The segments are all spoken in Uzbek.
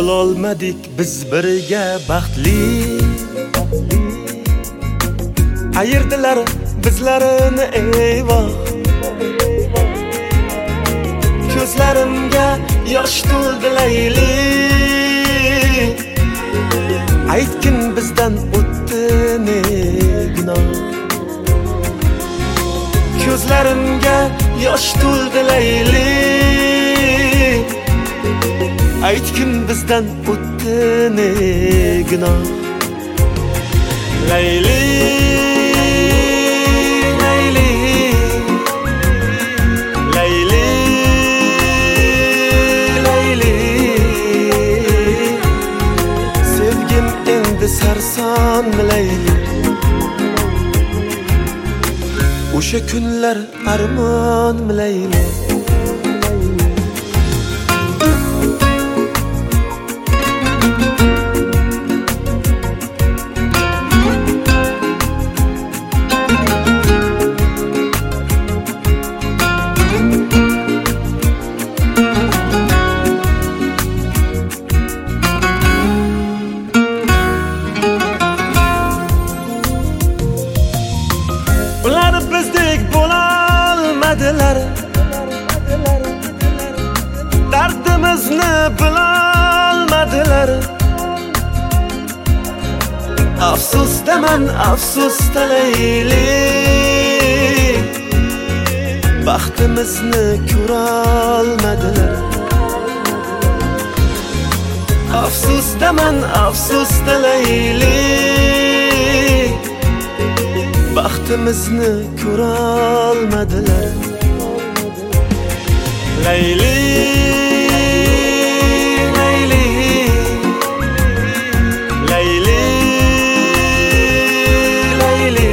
bo'lolmadik biz birga baxtli. Ayirdilar bizlarini eyvoh. Ko'zlarimga yosh to'ldi Layli. Aytgin bizdan o'tdi ne gunoh. Ko'zlarimga yosh to'ldi Layli. Aytgin bizdan o'tdi ne gunoh. Layli, Layli, Layli, Layli. Sevgim endi sarsonmi Layli? O'sha kunlar armonmi Layli? Ular bizdek bo'lolmadilar, dardimizni bilolmadilar. Afsus daman afsus Layli, baxtimizni ko'rolmadilar. Afsus daman afsus Layli, baxtimizni ko'rolmadilar. Layli, Layli, Layli, Layli.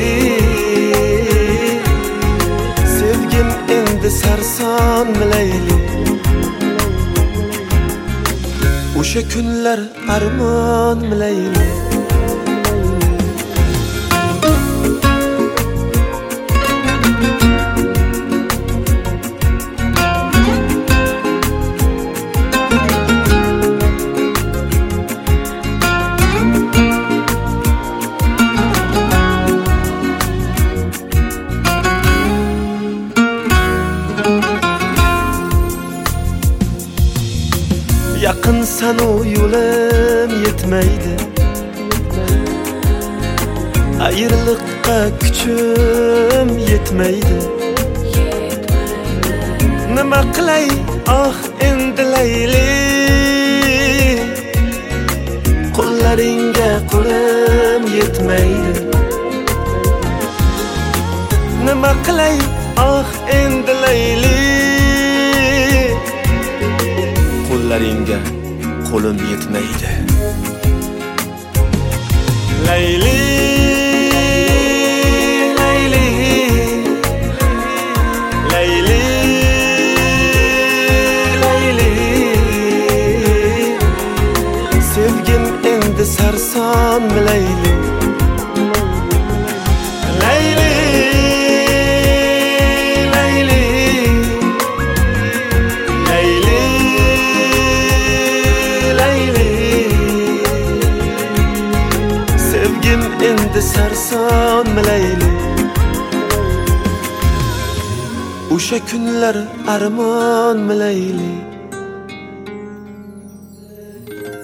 Sevgim endi sarsonmi Layli? O'sha kunlar armonmi Layli? Yaqinsan u yo'lim yetmaydi, ayriliqqa kuchim yetmaydi. Nima qilay ah endi Layli, qo'llaringga qo'lim yetmaydi. Nima qilay ah endi Layli, qo'llaringga qo'lim yetmaydi. Layli, Layli, Layli, Layli. Sevgim endi sarsonmi Layli? Layli, Layli, Layli, Layli. Sevgim endi sarsonmi Layli? O'sha kunlar armonmi Layli?